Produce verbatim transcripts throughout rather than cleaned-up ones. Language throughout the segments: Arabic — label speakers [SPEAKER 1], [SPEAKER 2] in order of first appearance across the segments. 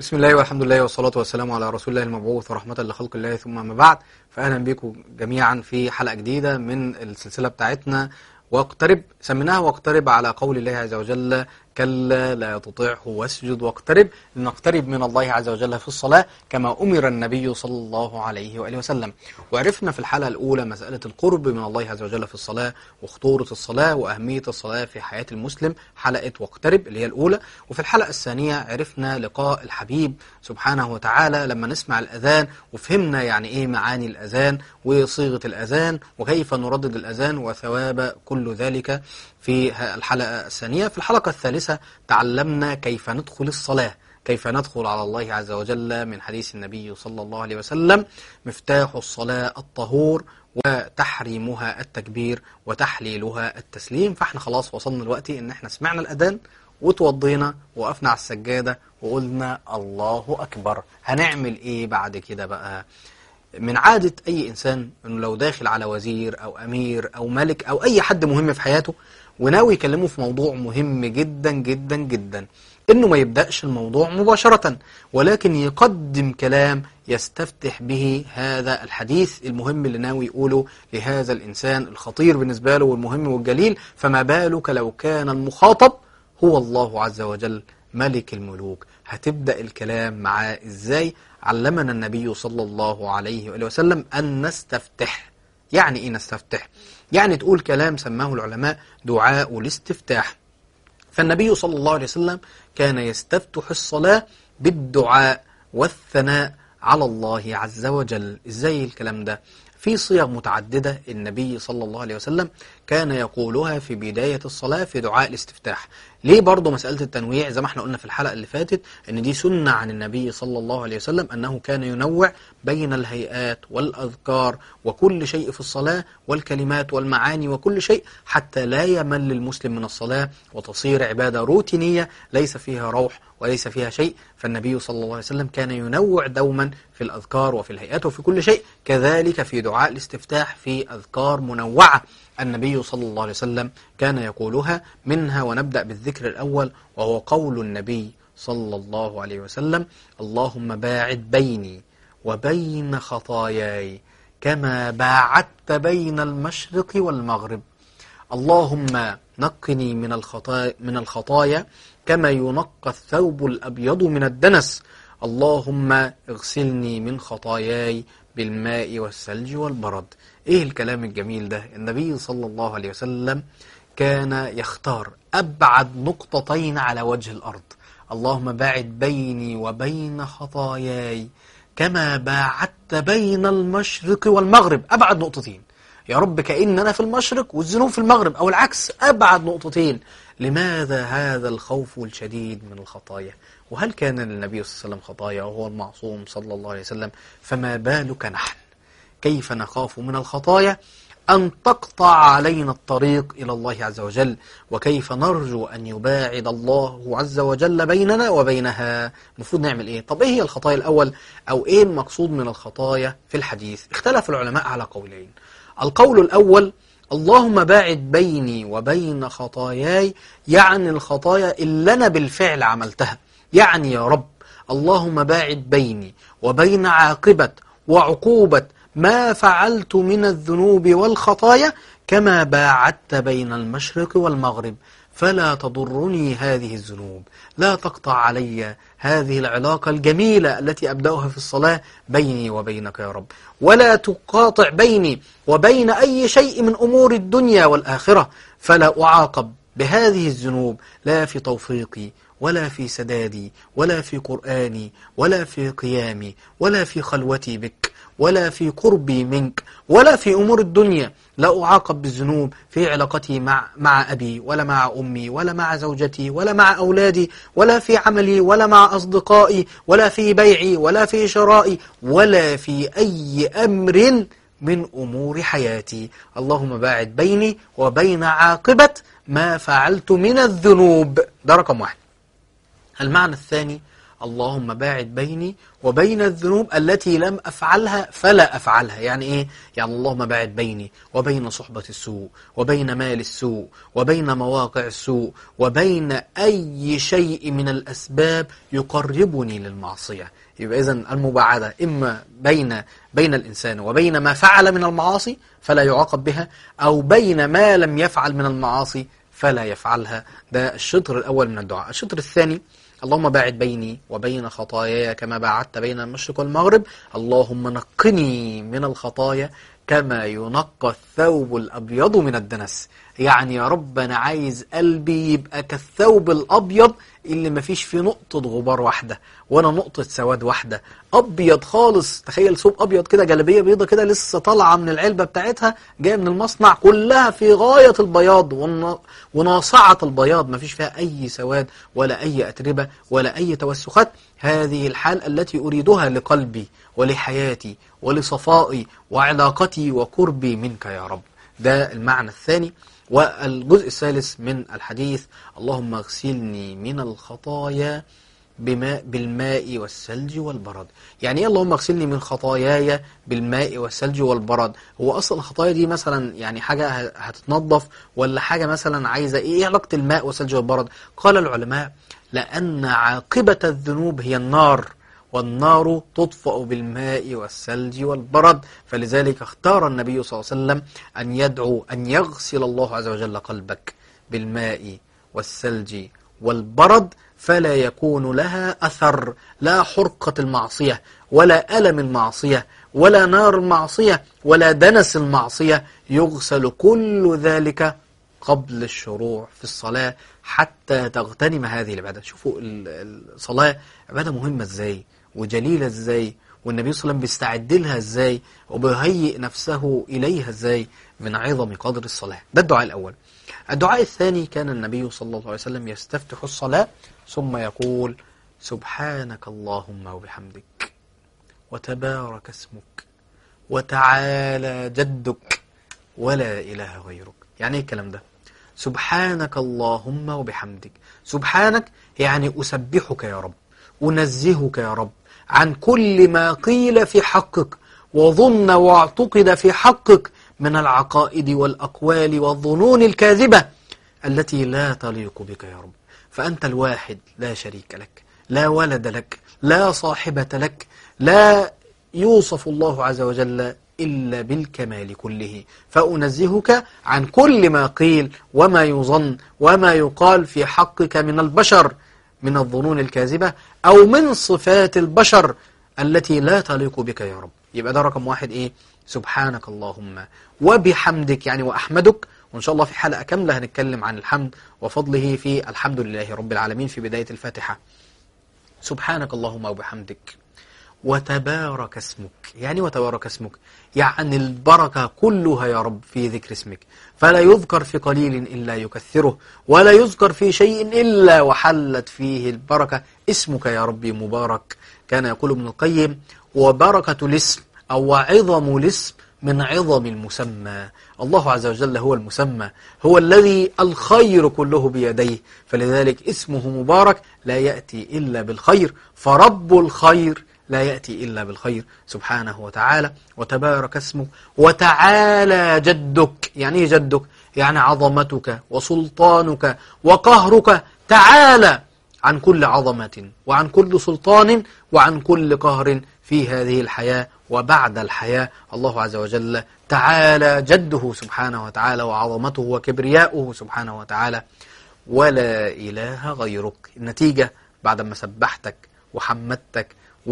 [SPEAKER 1] بسم الله والحمد لله والصلاة والسلام على رسول الله المبعوث ورحمة لخلق الله، ثم ما بعد. فأهلا بكم جميعا في حلقة جديدة من السلسلة بتاعتنا واقترب، سميناها واقترب على قول الله عز وجل: كلا لا تطعه واسجد واقترب. لنقترب من الله عز وجل في الصلاة كما أمر النبي صلى الله عليه وآله وسلم. وعرفنا في الحلقة الأولى مسألة القرب من الله عز وجل في الصلاة وخطورة الصلاة وأهمية الصلاة في حياة المسلم، حلقة واقترب اللي هي الأولى. وفي الحلقة الثانية عرفنا لقاء الحبيب سبحانه وتعالى لما نسمع الأذان، وفهمنا يعني إيه معاني الأذان وصيغة الأذان وكيف نردد الأذان وثواب كل ذلك في الحلقة الثانية. في الحلقة الثالثة تعلمنا كيف ندخل الصلاة، كيف ندخل على الله عز وجل من حديث النبي صلى الله عليه وسلم: مفتاح الصلاة الطهور وتحريمها التكبير وتحليلها التسليم. فاحنا خلاص وصلنا الوقت ان احنا سمعنا الأذان وتوضينا وقفنا على السجادة وقلنا الله أكبر. هنعمل ايه بعد كده بقى؟ من عادة أي إنسان أنه لو داخل على وزير أو أمير أو ملك أو أي حد مهم في حياته وناوي يكلمه في موضوع مهم جدا جدا جدا، إنه ما يبدأش الموضوع مباشرة، ولكن يقدم كلام يستفتح به هذا الحديث المهم اللي ناوي يقوله لهذا الإنسان الخطير بالنسبة له والمهم والجليل. فما بالك لو كان المخاطب هو الله عز وجل ملك الملوك؟ هتبدأ الكلام معاه إزاي؟ علمنا النبي صلى الله عليه وآله وسلم أن نستفتح. يعني إيه نستفتح؟ يعني تقول كلام سماه العلماء دعاء الاستفتاح. فالنبي صلى الله عليه وسلم كان يستفتح الصلاة بالدعاء والثناء على الله عز وجل. إزاي الكلام ده؟ في صيغ متعددة النبي صلى الله عليه وسلم كان يقولها في بداية الصلاة في دعاء الاستفتاح. ليه برضو مسألة التنويع؟ زي ما احنا قلنا في الحلقة اللي فاتت ان دي سنة عن النبي صلى الله عليه وسلم، انه كان ينوع بين الهيئات والأذكار وكل شيء في الصلاة والكلمات والمعاني وكل شيء، حتى لا يمل المسلم من الصلاة وتصير عبادة روتينية ليس فيها روح وليس فيها شيء. فالنبي صلى الله عليه وسلم كان ينوع دوما في الأذكار وفي الهيئات وفي كل شيء. كذلك في دعاء الاستفتاح في أذكار منوعة النبي صلى الله عليه وسلم كان يقولها. منها ونبدأ بالذكر الأول، وهو قول النبي صلى الله عليه وسلم: اللهم باعد بيني وبين خطاياي كما باعدت بين المشرق والمغرب. اللهم نقني من الخطايا من الخطايا كما ينقى الثوب الأبيض من الدنس. اللهم اغسلني من خطاياي بالماء والثلج والبرد. ايه الكلام الجميل ده؟ النبي صلى الله عليه وسلم كان يختار أبعد نقطتين على وجه الأرض. اللهم باعد بيني وبين خطاياي كما باعدت بين المشرق والمغرب. أبعد نقطتين يا رب، كأن أنا في المشرق والذنوب في المغرب، أو العكس، أبعد نقطتين. لماذا هذا الخوف الشديد من الخطايا؟ وهل كان للنبي صلى الله عليه وسلم خطايا وهو المعصوم صلى الله عليه وسلم؟ فما بالك نحن؟ كيف نخاف من الخطايا أن تقطع علينا الطريق إلى الله عز وجل؟ وكيف نرجو أن يباعد الله عز وجل بيننا وبينها؟ المفروض نعمل إيه؟ طب إيه هي الخطايا الأول؟ أو إيه المقصود من الخطايا في الحديث؟ اختلف العلماء على قولين. القول الأول: اللهم باعد بيني وبين خطاياي، يعني الخطايا اللي أنا بالفعل عملتها. يعني يا رب اللهم باعد بيني وبين عاقبة وعقوبة ما فعلت من الذنوب والخطايا كما باعدت بين المشرق والمغرب، فلا تضرني هذه الذنوب، لا تقطع علي هذه العلاقة الجميلة التي أبدأها في الصلاة بيني وبينك يا رب، ولا تقاطع بيني وبين أي شيء من أمور الدنيا والآخرة، فلا أعاقب بهذه الذنوب لا في توفيقي ولا في سدادي ولا في قرآني ولا في قيامي ولا في خلوتي بك ولا في قربي منك ولا في أمور الدنيا. لا أعاقب بالذنوب في علاقتي مع مع أبي ولا مع أمي ولا مع زوجتي ولا مع أولادي ولا في عملي ولا مع أصدقائي ولا في بيعي ولا في شرائي ولا في أي أمر من أمور حياتي. اللهم باعد بيني وبين عاقبة ما فعلت من الذنوب. ده رقم واحد. المعنى الثاني: اللهم باعد بيني وبين الذنوب التي لم أفعلها فلا أفعلها. يعني إيه؟ يعني اللهم باعد بيني وبين صحبة السوء وبين مال السوء وبين مواقع السوء وبين أي شيء من الأسباب يقربني للمعصية. يبقى إذن المباعدة إما بين بين الإنسان وبين ما فعل من المعاصي فلا يعاقب بها، أو بين ما لم يفعل من المعاصي فلا يفعلها. ده الشطر الأول من الدعاء. الشطر الثاني: اللهم باعد بيني وبين خطاياي كما باعدت بين المشرق والمغرب. اللهم نقني من الخطايا كما ينقى الثوب الأبيض من الدنس. يعني يا رب أنا عايز قلبي يبقى كالثوب الأبيض اللي ما فيش فيه نقطة غبار واحدة ولا نقطة سواد واحدة، أبيض خالص. تخيل ثوب أبيض كده، جلابية بيضة كده لسه طالعة من العلبة بتاعتها جاية من المصنع، كلها في غاية البياض وناصعة البياض، ما فيش فيها أي سواد ولا أي أتربة ولا أي توسخات. هذه الحال التي أريدها لقلبي ولحياتي ولصفائي وعلاقتي وقربي منك يا رب. ده المعنى الثاني. والجزء الثالث من الحديث: اللهم اغسلني من الخطايا بماء بالماء والثلج والبرد. يعني ايه اللهم اغسلني من خطاياي بالماء والثلج والبرد؟ هو اصلا الخطايا دي مثلا يعني حاجه هتتنظف ولا حاجه مثلا عايزه ايه؟ ايه علاقه الماء والثلج والبرد؟ قال العلماء: لان عاقبه الذنوب هي النار، والنار تطفأ بالماء والثلج والبرد. فلذلك اختار النبي صلى الله عليه وسلم أن يدعو أن يغسل الله عز وجل قلبك بالماء والثلج والبرد، فلا يكون لها أثر، لا حرقة المعصية ولا ألم المعصية ولا نار المعصية ولا دنس المعصية. يغسل كل ذلك قبل الشروع في الصلاة حتى تغتنم هذه العبادة. شوفوا الصلاة عبادة مهمة ازاي وجليلة ازاي، والنبي صلى الله عليه وسلم بيستعد لها ازاي وبيهيئ نفسه إليها ازاي من عظم قدر الصلاة. ده الدعاء الأول. الدعاء الثاني: كان النبي صلى الله عليه وسلم يستفتح الصلاة ثم يقول: سبحانك اللهم وبحمدك وتبارك اسمك وتعالى جدك ولا إله غيرك. يعني ايه الكلام ده؟ سبحانك اللهم وبحمدك. سبحانك يعني أسبحك يا رب، أنزهك يا رب عن كل ما قيل في حقك وظن واعتقد في حقك من العقائد والأقوال والظنون الكاذبة التي لا تليق بك يا رب. فأنت الواحد لا شريك لك، لا ولد لك، لا صاحبة لك، لا يوصف الله عز وجل إلا بالكمال كله. فأنزهك عن كل ما قيل وما يظن وما يقال في حقك من البشر من الظنون الكاذبة أو من صفات البشر التي لا تليق بك يا رب. يبقى ده رقم واحد إيه؟ سبحانك اللهم وبحمدك، يعني وأحمدك. وإن شاء الله في حلقة كاملة هنتكلم عن الحمد وفضله في الحمد لله رب العالمين في بداية الفاتحة. سبحانك اللهم وبحمدك وتبارك اسمك. يعني وتبارك اسمك يعني البركة كلها يا رب في ذكر اسمك، فلا يذكر في قليل إلا يكثره، ولا يذكر في شيء إلا وحلت فيه البركة. اسمك يا ربي مبارك. كان يقول ابن القيم: وبركة الاسم أو عظم الاسم من عظم المسمى. الله عز وجل هو المسمى، هو الذي الخير كله بيديه، فلذلك اسمه مبارك لا يأتي إلا بالخير، فرب الخير لا يأتي إلا بالخير سبحانه وتعالى. وتبارك اسمك وتعالى جدك. يعني ايه جدك؟ يعني عظمتك وسلطانك وقهرك تعالى عن كل عظمة وعن كل سلطان وعن كل قهر في هذه الحياة وبعد الحياة. الله عز وجل تعالى جده سبحانه وتعالى وعظمته وكبرياؤه سبحانه وتعالى، ولا إله غيرك. النتيجة بعد ما سبحتك وحمدتك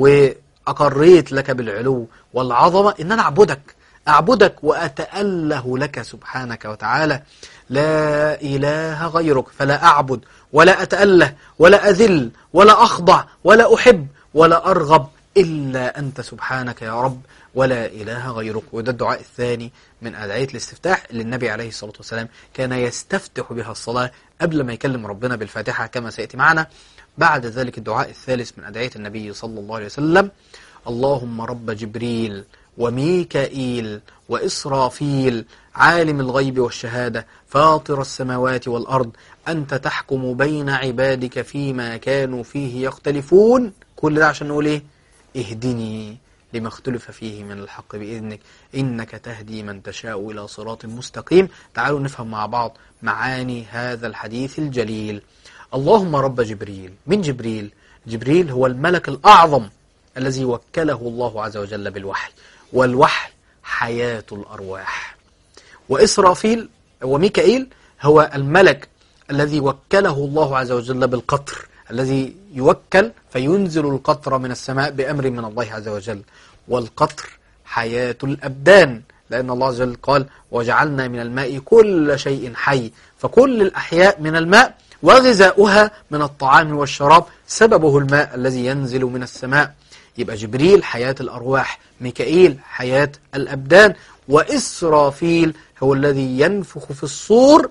[SPEAKER 1] وأقريت لك بالعلو والعظمة إن أنا أعبدك أعبدك وأتأله لك سبحانك وتعالى. لا إله غيرك، فلا أعبد ولا أتأله ولا أذل ولا أخضع ولا أحب ولا أرغب إلا أنت سبحانك يا رب، ولا إله غيرك. وده الدعاء الثاني من أدعية الاستفتاح اللي النبي عليه الصلاة والسلام كان يستفتح بها الصلاة قبل ما يكلم ربنا بالفاتحة كما سيأتي معنا. بعد ذلك الدعاء الثالث من أدعية النبي صلى الله عليه وسلم: اللهم رب جبريل وميكائيل وإسرافيل عالم الغيب والشهادة فاطر السماوات والأرض أنت تحكم بين عبادك فيما كانوا فيه يختلفون. كل ده عشان نقول إيه؟ اهدني لما اختلف فيه من الحق بإذنك إنك تهدي من تشاء إلى صراط مستقيم. تعالوا نفهم مع بعض معاني هذا الحديث الجليل. اللهم رب جبريل. من جبريل؟ جبريل هو الملك الأعظم الذي وكله الله عز وجل بالوحي، والوحي حياة الأرواح. وإسرافيل وميكائيل هو الملك الذي وكله الله عز وجل بالقطر، الذي يوكل فينزل القطر من السماء بأمر من الله عز وجل. والقطر حياة الأبدان، لأن الله عز وجل قال وجعلنا من الماء كل شيء حي، فكل الأحياء من الماء، وغذاؤها من الطعام والشراب سببه الماء الذي ينزل من السماء. يبقى جبريل حياة الأرواح، ميكائيل حياة الأبدان، وإسرافيل هو الذي ينفخ في الصور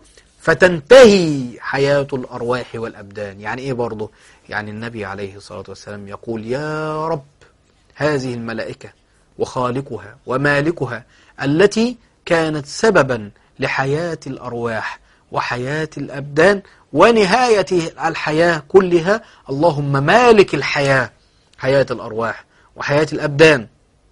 [SPEAKER 1] فتنتهي حياة الأرواح والأبدان. يعني إيه برضه؟ يعني النبي عليه الصلاة والسلام يقول يا رب هذه الملائكة وخالقها ومالكها التي كانت سببا لحياة الأرواح وحياة الأبدان ونهاية الحياة كلها، اللهم مالك الحياة حياة الأرواح وحياة الأبدان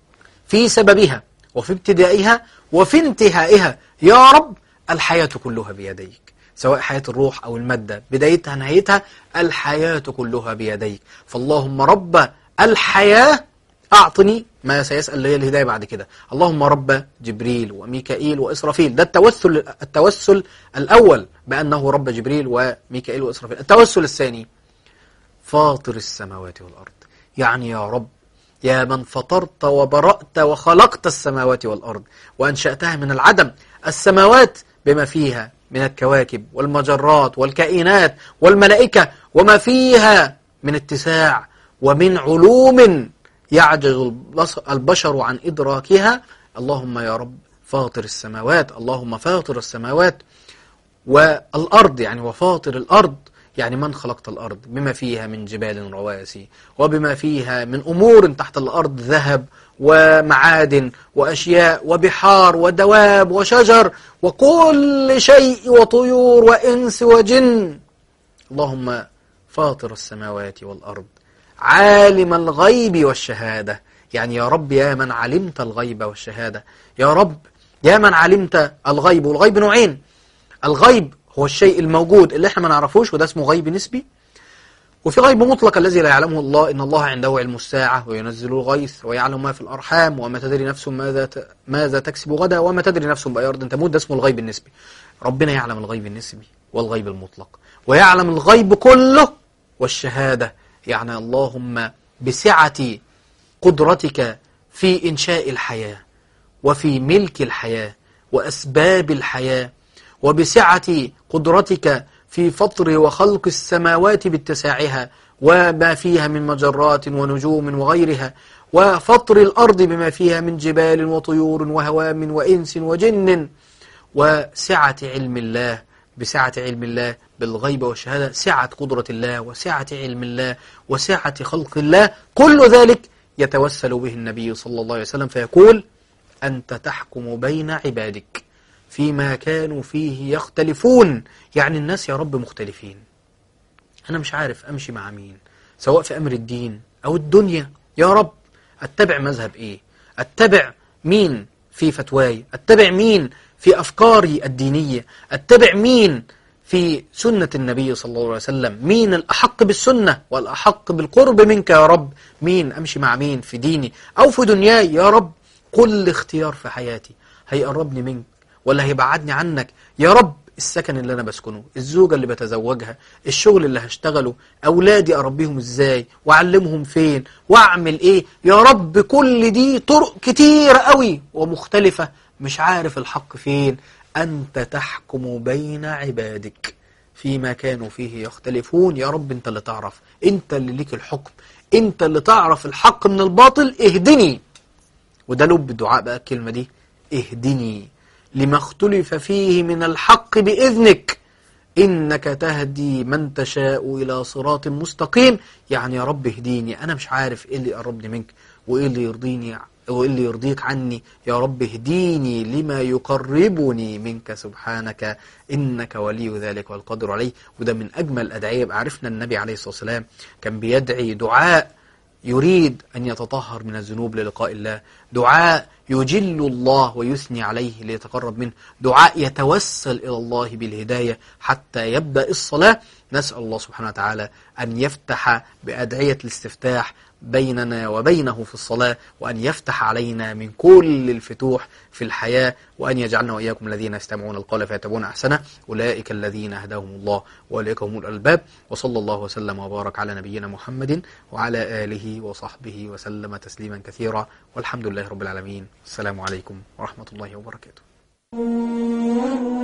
[SPEAKER 1] في سببها وفي ابتدائها وفي انتهائها، يا رب الحياة كلها بيديك، سواء حياة الروح أو المادة، بدايتها نهايتها الحياة كلها بيديك. فاللهم رب الحياة أعطني ما سيسأل لي الهداية بعد كده. اللهم رب جبريل وميكائيل وإسرافيل. ده التوسل التوسل الأول بأنه رب جبريل وميكائيل وإسرافيل. التوسل الثاني فاطر السماوات والأرض، يعني يا رب يا من فطرت وبرأت وخلقت السماوات والأرض وأنشأتها من العدم، السماوات بما فيها من الكواكب والمجرات والكائنات والملائكة وما فيها من اتساع ومن علوم يعجز البشر عن إدراكها. اللهم يا رب فاطر السماوات، اللهم فاطر السماوات والأرض، يعني وفاطر الأرض، يعني من خلقت الأرض بما فيها من جبال رواسي وبما فيها من أمور تحت الأرض، ذهب ومعادن وأشياء وبحار ودواب وشجر وكل شيء وطيور وإنس وجن. اللهم فاطر السماوات والأرض عالم الغيب والشهادة، يعني يا رب يا من علمت الغيب والشهادة، يا رب يا من علمت الغيب. والغيب نوعين، الغيب هو الشيء الموجود اللي احنا ما نعرفوش وده اسمه غيب نسبي، وفي غيب مطلق الذي لا يعلمه الله، إن الله عنده علم الساعة وينزل الغيث ويعلم ما في الأرحام وما تدري نفس ماذا ماذا تكسب غدا وما تدري نفس بأي أرض تموت. ده اسمه الغيب النسبي. ربنا يعلم الغيب النسبي والغيب المطلق، ويعلم الغيب كله والشهادة، يعني اللهم بسعة قدرتك في إنشاء الحياة وفي ملك الحياة وأسباب الحياة، وبسعة قدرتك في فطر وخلق السماوات باتساعها وما فيها من مجرات ونجوم وغيرها، وفطر الأرض بما فيها من جبال وطيور وهوام وإنس وجن، وسعة علم الله بسعة علم الله بالغيب والشهادة، سعة قدرة الله وسعة علم الله وسعة خلق الله. كل ذلك يتوسل به النبي صلى الله عليه وسلم فيقول أنت تحكم بين عبادك فيما كانوا فيه يختلفون. يعني الناس يا رب مختلفين، أنا مش عارف أمشي مع مين، سواء في أمر الدين أو الدنيا. يا رب أتبع مذهب إيه؟ أتبع مين في فتواي؟ أتبع مين في أفكاري الدينية؟ أتبع مين في سنة النبي صلى الله عليه وسلم؟ مين الأحق بالسنة والأحق بالقرب منك يا رب؟ مين أمشي مع مين في ديني أو في دنياي؟ يا رب كل اختيار في حياتي هيقربني منك ولا هيبعدني عنك؟ يا رب السكن اللي أنا بسكنه، الزوجة اللي بتزوجها، الشغل اللي هشتغله، أولادي أربيهم إزاي وأعلمهم فين وأعمل إيه؟ يا رب كل دي طرق كتير قوي ومختلفة، مش عارف الحق فين. أنت تحكم بين عبادك فيما كانوا فيه يختلفون. يا رب أنت اللي تعرف، أنت اللي ليك الحكم، أنت اللي تعرف الحق من الباطل، اهدني. وده لب الدعاء بقى الكلمة دي، اهدني لما اختلف فيه من الحق بإذنك إنك تهدي من تشاء إلى صراط مستقيم. يعني يا رب اهديني، أنا مش عارف إيه اللي يقربني منك وإيه اللي يرضيني واللي يرضيك عني يا رب اهديني لما يقربني منك سبحانك إنك ولي ذلك والقادر عليه. وده من أجمل الأدعية. عرفنا النبي عليه الصلاة والسلام كان بيدعي دعاء يريد أن يتطهر من الذنوب للقاء الله، دعاء يجل الله ويثني عليه ليتقرب منه، دعاء يتوسل إلى الله بالهداية حتى يبدأ الصلاة. نسأل الله سبحانه وتعالى أن يفتح بأدعية الاستفتاح بيننا وبينه في الصلاة، وأن يفتح علينا من كل الفتوح في الحياة، وأن يجعلنا وإياكم الذين يستمعون القول فيتبعون أحسنه. أولئك الذين هداهم الله وأولئك هم الألباب. وصلى الله وسلم وبارك على نبينا محمد وعلى آله وصحبه وسلم تسليما كثيرا، والحمد لله رب العالمين. السلام عليكم ورحمة الله وبركاته.